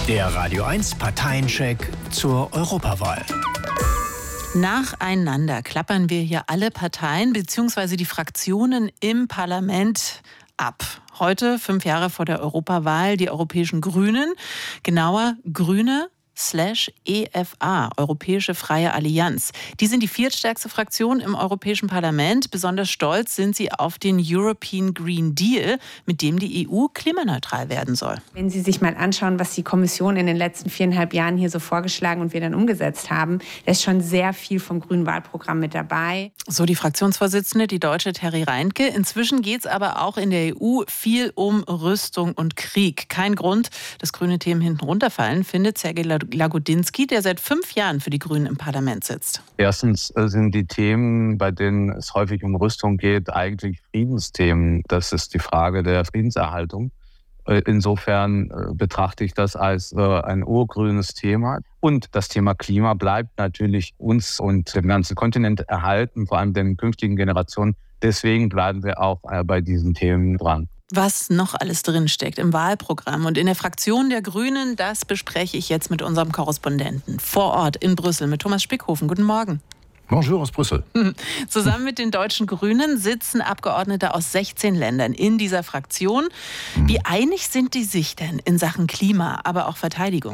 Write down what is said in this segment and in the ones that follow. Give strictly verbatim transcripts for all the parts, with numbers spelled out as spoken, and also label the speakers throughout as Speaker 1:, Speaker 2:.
Speaker 1: Der Radio eins Parteiencheck zur Europawahl.
Speaker 2: Nacheinander klappern wir hier alle Parteien bzw. die Fraktionen im Parlament ab. Heute, fünf Jahre vor der Europawahl, die Europäischen Grünen, genauer Grüne slash E F A, Europäische Freie Allianz. Die sind die viertstärkste Fraktion im Europäischen Parlament. Besonders stolz sind sie auf den European Green Deal, mit dem die E U klimaneutral werden soll.
Speaker 3: Wenn Sie sich mal anschauen, was die Kommission in den letzten viereinhalb Jahren hier so vorgeschlagen und wir dann umgesetzt haben, da ist schon sehr viel vom grünen Wahlprogramm mit dabei.
Speaker 2: So die Fraktionsvorsitzende, die Deutsche Terry Reintke. Inzwischen geht es aber auch in der E U viel um Rüstung und Krieg. Kein Grund, dass grüne Themen hinten runterfallen, findet Sergej Lagodinsky, der seit fünf Jahren für die Grünen im Parlament sitzt.
Speaker 4: Erstens sind die Themen, bei denen es häufig um Rüstung geht, eigentlich Friedensthemen. Das ist die Frage der Friedenserhaltung. Insofern betrachte ich das als ein urgrünes Thema. Und das Thema Klima bleibt natürlich uns und dem ganzen Kontinent erhalten, vor allem den künftigen Generationen. Deswegen bleiben wir auch bei diesen Themen dran.
Speaker 2: Was noch alles drinsteckt im Wahlprogramm und in der Fraktion der Grünen, das bespreche ich jetzt mit unserem Korrespondenten vor Ort in Brüssel, mit Thomas Spickhofen. Guten Morgen.
Speaker 5: Bonjour aus Brüssel.
Speaker 2: Zusammen mit den deutschen Grünen sitzen Abgeordnete aus sechzehn Ländern in dieser Fraktion. Wie einig sind die sich denn in Sachen Klima, aber auch Verteidigung?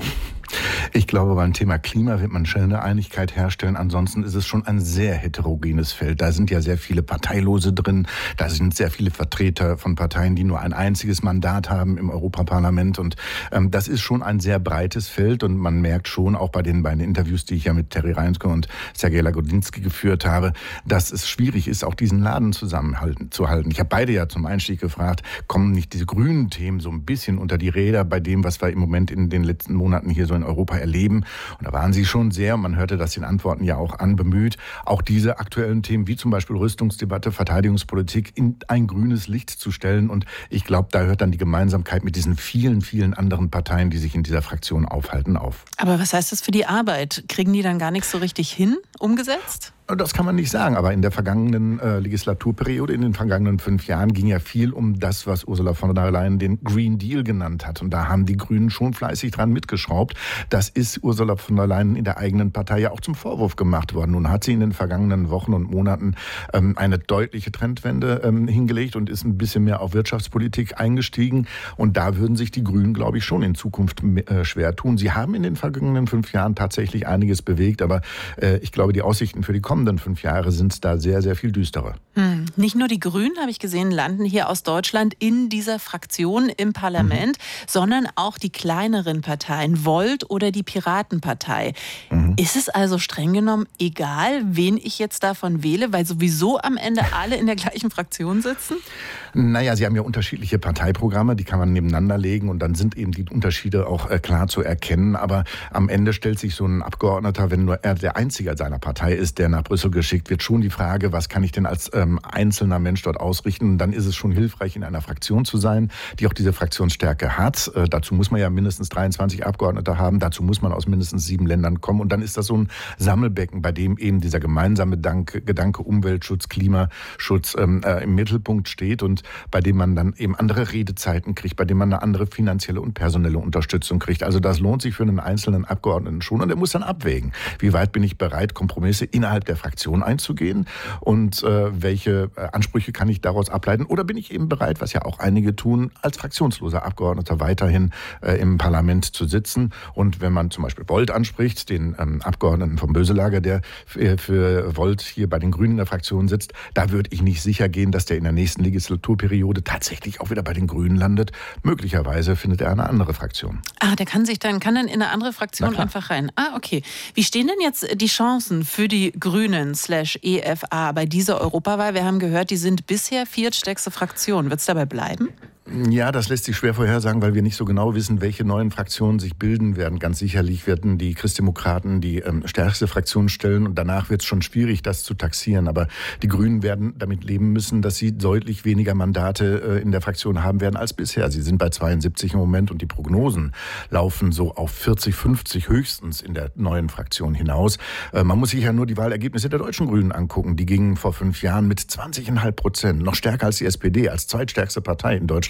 Speaker 5: Ich glaube, beim Thema Klima wird man schnell eine Einigkeit herstellen. Ansonsten ist es schon ein sehr heterogenes Feld. Da sind ja sehr viele Parteilose drin. Da sind sehr viele Vertreter von Parteien, die nur ein einziges Mandat haben im Europaparlament. Und ähm, das ist schon ein sehr breites Feld. Und man merkt schon, auch bei den beiden Interviews, die ich ja mit Terry Reintke und Sergej Lagodinsky geführt habe, dass es schwierig ist, auch diesen Laden zusammenhalten zu halten. Ich habe beide ja zum Einstieg gefragt, kommen nicht diese grünen Themen so ein bisschen unter die Räder bei dem, was wir im Moment in den letzten Monaten hier so in Europa erleben. Und da waren sie schon sehr, und man hörte das den Antworten ja auch an, bemüht, auch diese aktuellen Themen wie zum Beispiel Rüstungsdebatte, Verteidigungspolitik in ein grünes Licht zu stellen. Und ich glaube, da hört dann die Gemeinsamkeit mit diesen vielen, vielen anderen Parteien, die sich in dieser Fraktion aufhalten, auf.
Speaker 2: Aber was heißt das für die Arbeit? Kriegen die dann gar nichts so richtig hin, umgesetzt?
Speaker 5: Das kann man nicht sagen, aber in der vergangenen äh, Legislaturperiode, in den vergangenen fünf Jahren, ging ja viel um das, was Ursula von der Leyen den Green Deal genannt hat. Und da haben die Grünen schon fleißig dran mitgeschraubt. Das ist Ursula von der Leyen in der eigenen Partei ja auch zum Vorwurf gemacht worden. Nun hat sie in den vergangenen Wochen und Monaten ähm, eine deutliche Trendwende ähm, hingelegt und ist ein bisschen mehr auf Wirtschaftspolitik eingestiegen. Und da würden sich die Grünen, glaube ich, schon in Zukunft äh, schwer tun. Sie haben in den vergangenen fünf Jahren tatsächlich einiges bewegt, aber äh, ich glaube, die Aussichten für die kommenden fünf Jahre sind da sehr, sehr viel düsterer.
Speaker 2: Hm. Nicht nur die Grünen, habe ich gesehen, landen hier aus Deutschland in dieser Fraktion im Parlament, mhm. sondern auch die kleineren Parteien, Volt oder die Piratenpartei. Mhm. Ist es also streng genommen egal, wen ich jetzt davon wähle, weil sowieso am Ende alle in der gleichen Fraktion sitzen?
Speaker 5: Naja, sie haben ja unterschiedliche Parteiprogramme, die kann man nebeneinander legen und dann sind eben die Unterschiede auch äh, klar zu erkennen. Aber am Ende stellt sich so ein Abgeordneter, wenn nur er der Einzige seiner Partei ist, der nach Brüssel geschickt wird, schon die Frage, was kann ich denn als ähm, einzelner Mensch dort ausrichten? Und dann ist es schon hilfreich, in einer Fraktion zu sein, die auch diese Fraktionsstärke hat. Äh, dazu muss man ja mindestens dreiundzwanzig Abgeordnete haben, dazu muss man aus mindestens sieben Ländern kommen. Und dann ist das so ein Sammelbecken, bei dem eben dieser gemeinsame Dank, Gedanke Umweltschutz, Klimaschutz ähm, äh, im Mittelpunkt steht und bei dem man dann eben andere Redezeiten kriegt, bei dem man eine andere finanzielle und personelle Unterstützung kriegt. Also das lohnt sich für einen einzelnen Abgeordneten schon und er muss dann abwägen, wie weit bin ich bereit, Kompromisse innerhalb der Fraktion einzugehen und äh, welche äh, Ansprüche kann ich daraus ableiten oder bin ich eben bereit, was ja auch einige tun, als fraktionsloser Abgeordneter weiterhin äh, im Parlament zu sitzen und wenn man zum Beispiel Volt anspricht, den ähm, Abgeordneten vom Böselager, der für, für Volt hier bei den Grünen in der Fraktion sitzt, da würde ich nicht sicher gehen, dass der in der nächsten Legislaturperiode tatsächlich auch wieder bei den Grünen landet. Möglicherweise findet er eine andere Fraktion.
Speaker 2: Ah, der kann sich dann, kann dann in eine andere Fraktion einfach rein. Ah, okay. Wie stehen denn jetzt die Chancen für die Grünen slash E F A bei dieser Europawahl? Wir haben gehört, die sind bisher viertstärkste Fraktion. Wird es dabei bleiben?
Speaker 5: Ja, das lässt sich schwer vorhersagen, weil wir nicht so genau wissen, welche neuen Fraktionen sich bilden werden. Ganz sicherlich werden die Christdemokraten die ähm, stärkste Fraktion stellen und danach wird es schon schwierig, das zu taxieren. Aber die Grünen werden damit leben müssen, dass sie deutlich weniger Mandate äh, in der Fraktion haben werden als bisher. Sie sind bei zweiundsiebzig im Moment und die Prognosen laufen so auf vierzig, fünfzig höchstens in der neuen Fraktion hinaus. Äh, man muss sich ja nur die Wahlergebnisse der deutschen Grünen angucken. Die gingen vor fünf Jahren mit zwanzig Komma fünf Prozent, noch stärker als die S P D, als zweitstärkste Partei in Deutschland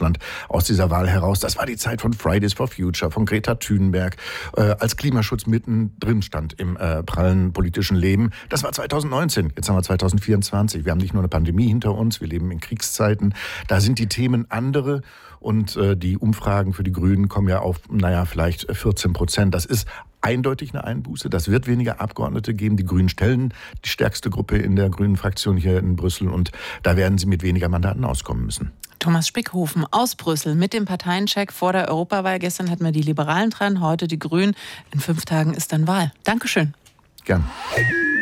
Speaker 5: Deutschland aus dieser Wahl heraus. Das war die Zeit von Fridays for Future, von Greta Thunberg, äh, als Klimaschutz mittendrin stand im äh, prallen politischen Leben. Das war zweitausendneunzehn, jetzt haben wir zweitausendvierundzwanzig. Wir haben nicht nur eine Pandemie hinter uns, wir leben in Kriegszeiten. Da sind die Themen andere und äh, die Umfragen für die Grünen kommen ja auf, naja, vielleicht vierzehn Prozent. Das ist eindeutig eine Einbuße. Das wird weniger Abgeordnete geben. Die Grünen stellen die stärkste Gruppe in der grünen Fraktion hier in Brüssel und da werden sie mit weniger Mandaten auskommen müssen.
Speaker 2: Thomas Spickhofen aus Brüssel mit dem Parteiencheck vor der Europawahl. Gestern hatten wir die Liberalen dran, heute die Grünen. In fünf Tagen ist dann Wahl. Dankeschön.
Speaker 5: Gern.